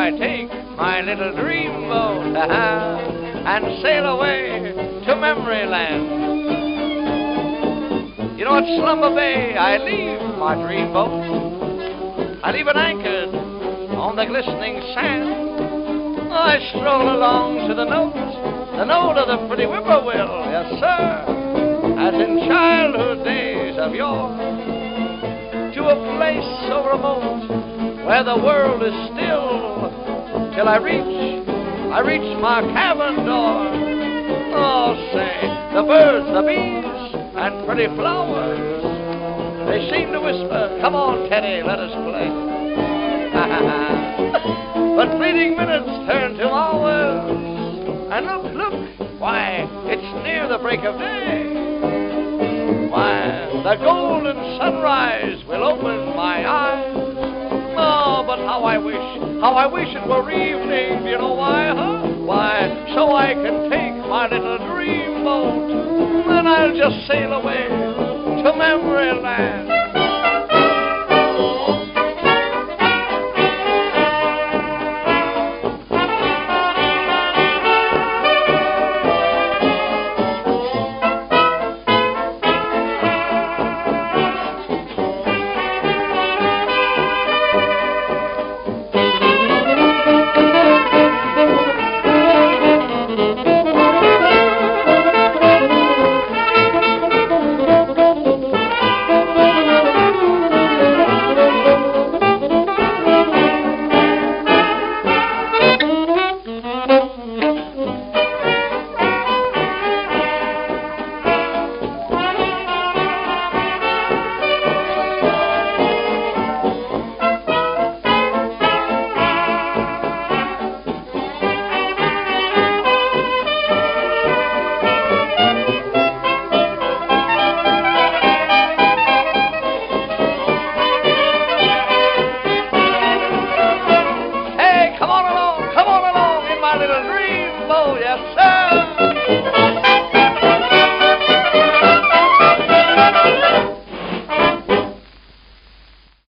I take my little dreamboat and sail away to Memory Land. You know, at Slumber Bay I leave my dreamboat. I leave it anchored on the glistening sand. I stroll along to the note of the pretty whippoorwill, yes sir, as in childhood days of yore, to a place so remote where the world is still, till I reach my cabin door. Oh, say, the birds, the bees, and pretty flowers, they seem to whisper, come on, Teddy, let us play. But fleeting minutes turn to hours, and look, why, it's near the break of day. Why, the golden sunrise will open my eyes. Oh, but how I wish it were evening. Do you know why, huh? Why, so I can take my little dreamboat, and I'll just sail away to Memory Land.